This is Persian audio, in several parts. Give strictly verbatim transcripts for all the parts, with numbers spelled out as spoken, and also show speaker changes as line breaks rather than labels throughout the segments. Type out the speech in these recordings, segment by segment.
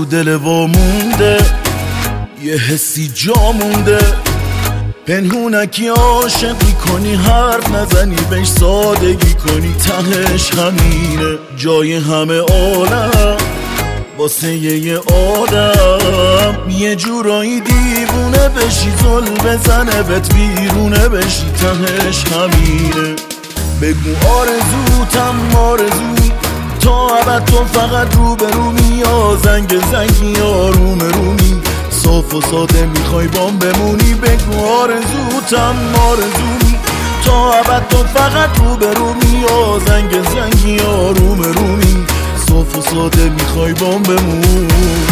رو دل وامونده، یه حسی جا مونده، پنهونکی عاشق میکنی، حرف نزنی بهش سادگی کنی، تهش همینه جای همه عالم واسه یه آدم، یه جورایی دیوونه بشی، زل بزنه بهت بیرونه بشی، تهش همینه. بگو آرزوتم آرزومی، تا ابد تو فقط رو به رومی، یا زنگ زنگی آروم رومی، صاف و ساده میخوای بام بمونی. بگو آرزوتم آرزومی، تا ابد تو فقط رو به رومی، یا زنگ زنگی آروم رومی، صاف و ساده میخوای بام بمونی.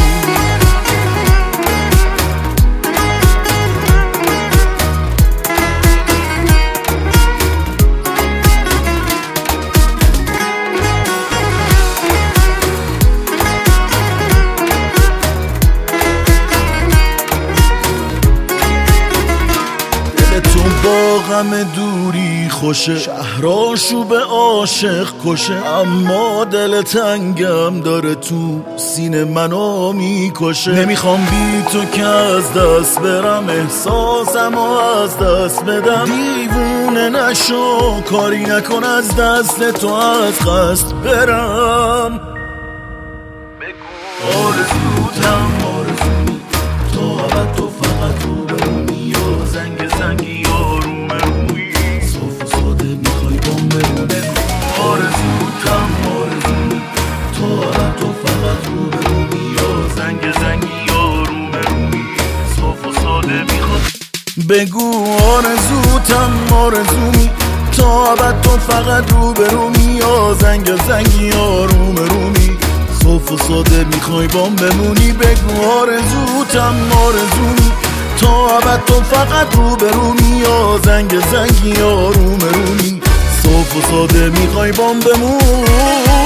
با غم دوری خوشه، شهراشو به عاشق کشه، اما دل تنگم داره تو سینه منو میکشه. نمیخوام بی تو که از دست برم، احساسمو از دست بدم، دیوونه نشو کاری نکن از دست تو از قصد برم. بگو آرزوتم آرزومی، تا ابد تو فقط رو بمونی، یا زنگ زنگی آروم روی، صاف و ساده میخوای بام بمونی. آرزوتم آرزومی، تا ابد تو فقط رو بمونی، یا زنگ زنگی آروم روی، صاف و ساده میخوای. بگو آرزوتم آرزومی، تا ابد تو فقط رو برومی، یا زنگ زنگی آروم رومی، صاف و ساده میخوای بام بمونی. بگو آرزوتم آرزومی، تا ابد تو فقط رو برومی، یا زنگ زنگی آروم رومی، صاف و ساده میخوای بام بمونی.